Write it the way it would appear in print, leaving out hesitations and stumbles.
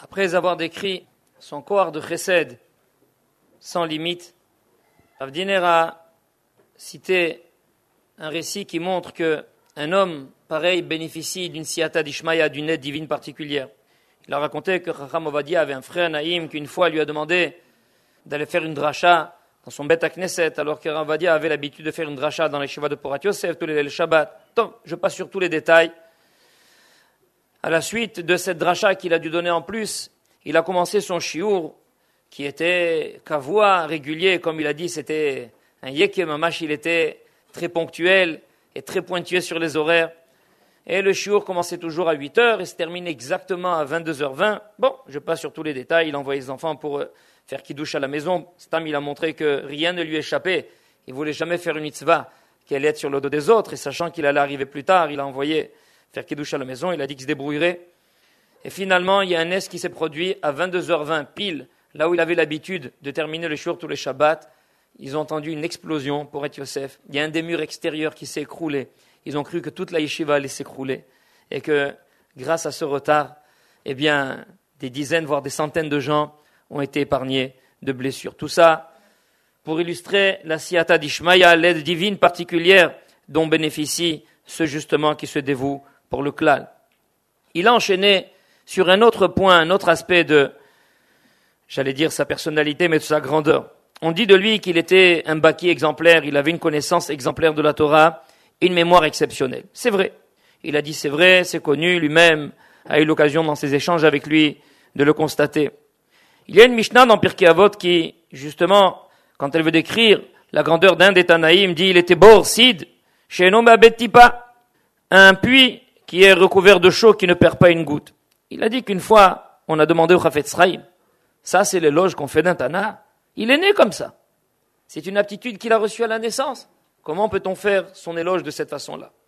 Après avoir décrit son corps de chesed sans limite, Rav Diner a cité un récit qui montre qu'un homme pareil bénéficie d'une siyata d'Ishmaïa, d'une aide divine particulière. Il a raconté que Chacham Ovadia avait un frère Naïm qui une fois lui a demandé d'aller faire une dracha dans son Bet HaKnesset, alors que Rav Ovadia avait l'habitude de faire une dracha dans les Shiva de Porat Yosef, tous les Shabbat. Donc, je passe sur tous les détails. À la suite de cette dracha qu'il a dû donner en plus, il a commencé son shiur, qui était kavua, régulier, comme il a dit, c'était un yeke mamash, il était très ponctuel et très pointueux sur les horaires. Et le shiur commençait toujours à 8h et se termine exactement à 22h20. Bon, je passe sur tous les détails, il a envoyé les enfants pour faire kiddush à la maison. Stam, il a montré que rien ne lui échappait. Il voulait jamais faire une mitzvah qui allait être sur le dos des autres, et sachant qu'il allait arriver plus tard, il a envoyé faire kiddush à la maison, il a dit qu'il se débrouillerait. Et finalement, il y a un S qui s'est produit à 22h20, pile, là où il avait l'habitude de terminer le shiur tous les Shabbats. Ils ont entendu une explosion pour être Yosef. Il y a un des murs extérieurs qui s'est écroulé. Ils ont cru que toute la yeshiva allait s'écrouler. Et que, grâce à ce retard, eh bien, des dizaines, voire des centaines de gens ont été épargnés de blessures. Tout ça pour illustrer la siyata d'Ishmaïa, l'aide divine particulière dont bénéficie ceux justement qui se dévouent pour le klal. Il a enchaîné sur un autre point, un autre aspect de, j'allais dire sa personnalité, mais de sa grandeur. On dit de lui qu'il était un baki exemplaire, il avait une connaissance exemplaire de la Torah et une mémoire exceptionnelle. C'est vrai. Il a dit c'est vrai, c'est connu, lui-même a eu l'occasion dans ses échanges avec lui de le constater. Il y a une Mishnah dans Pirkei Avot qui, justement, quand elle veut décrire la grandeur d'un des Tanaïm, dit il était bor sid, chez un homme à Betipa, un puits qui est recouvert de chaux qui ne perd pas une goutte. Il a dit qu'une fois, on a demandé au Chafetz Chaim, ça c'est l'éloge qu'on fait d'un Tana. Il est né comme ça. C'est une aptitude qu'il a reçue à la naissance. Comment peut-on faire son éloge de cette façon-là?